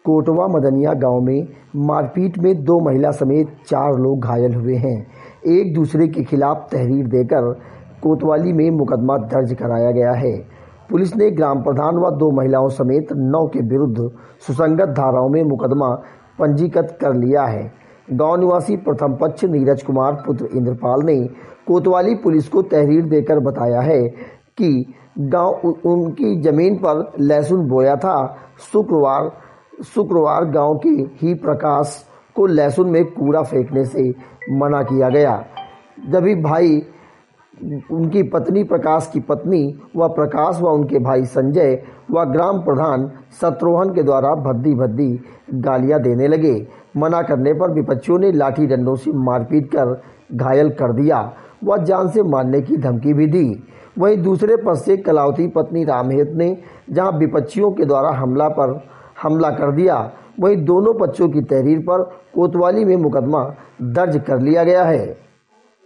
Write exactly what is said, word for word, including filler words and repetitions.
कोटवा मदनिया गांव में मारपीट में दो महिला समेत चार लोग घायल हुए हैं। एक दूसरे के खिलाफ तहरीर देकर कोतवाली में मुकदमा दर्ज कराया गया है। पुलिस ने ग्राम प्रधान व दो महिलाओं समेत नौ के विरुद्ध सुसंगत धाराओं में मुकदमा पंजीकृत कर लिया है। गांव निवासी प्रथम पक्ष नीरज कुमार पुत्र इंद्रपाल ने कोतवाली पुलिस को तहरीर देकर बताया है कि गांव उनकी जमीन पर लहसुन बोया था। शुक्रवार शुक्रवार गांव के ही प्रकाश को लहसुन में कूड़ा फेंकने से मना किया गया। जब भाई उनकी पत्नी प्रकाश की पत्नी व प्रकाश व उनके भाई संजय व ग्राम प्रधान शत्रुघ्न के द्वारा भद्दी भद्दी गालियां देने लगे। मना करने पर विपक्षियों ने लाठी डंडों से मारपीट कर घायल कर दिया व जान से मारने की धमकी भी दी। वहीं दूसरे पक्ष से कलावती पत्नी रामहेत ने जहां विपक्षियों के द्वारा हमला पर हमला कर दिया, वहीं दोनों पक्षों की तहरीर पर कोतवाली में मुकदमा दर्ज कर लिया गया है।